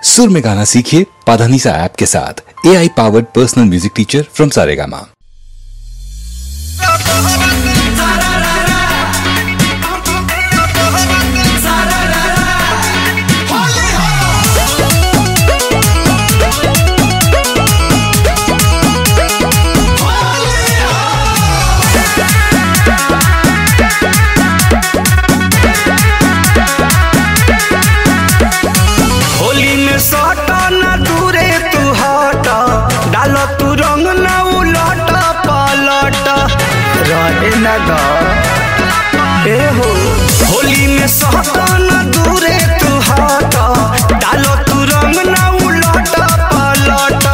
सुर में गाना सीखिए पाधानीसा ऐप के साथ। AI powered personal music teacher from Saregama. Holi में सहता न दूरे तू हटा, डालो तू रंग न उलट पलट।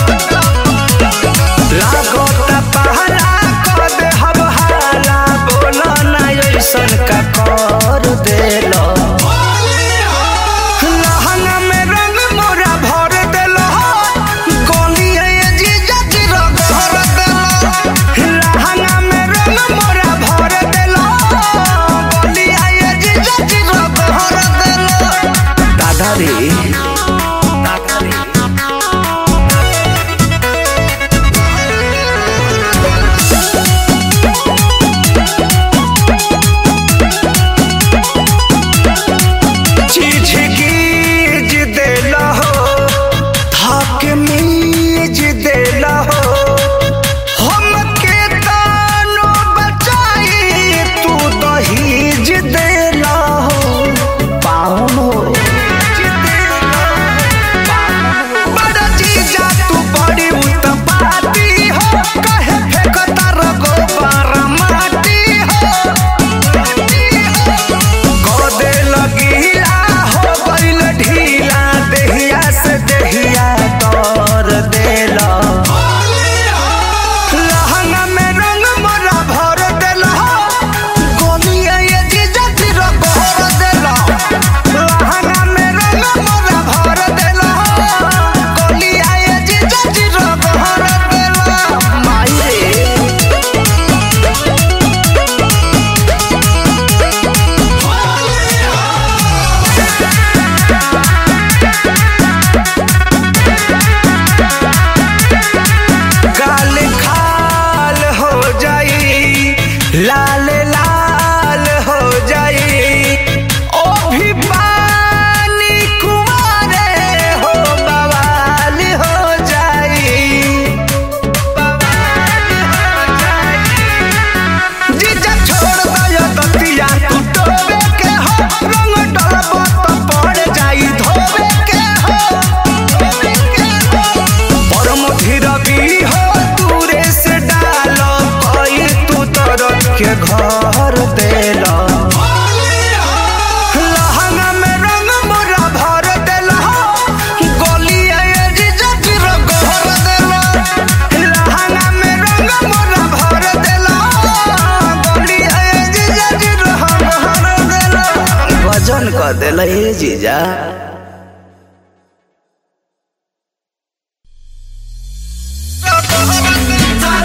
लागता पहला कर दे हम हाला, बोला ना ऐसन का कर देलो। लहंगा में रंग मोरा भर देलो, गोलिया जीजा जी रंग भर देलो। लहंगा में रंग मोरा भर देलो, दादा रे चीज गीज देला हो, थाक मीज देला हो। हमके तानो बचाई तू दहीज देला हो। पाउन हो बड़ा जीजा तू बड़ी उत्पाती हो, कहे फेंकता रगो बारामाती हो। गोदे लगीला हो गइल ढीला, देहिया से देहिया तोर देला। लहंगा में रंग मोरा भर देला, गोलिया ये जीजा जी रंग भर देला। लहंगा में रंग मोरा भर देला, गोलिया ये जीजा जी रंग भर देला। माई रे गाल खाल हो जाई, लाल लाल हो जाई। ओ भी पानी कुंवारे हो, बवाल हो जाई। बवाल हो जाई। जीजा छोड़ दया दतिया तू टोवे के हो, रंग डलबो तो पड़ जाई धोवे के हो। परम धीरवी हो दूरे से डालो, कोई तू तरफ के घर देला। लहंगा में रंग मोरा भर देला, गोलिया ये जीजा जी रंग भर देला। लहंगा में रंग मोरा भर देला, गोलिया ये जीजा जी रंग भर देला। वजन कर देला ये जीजा।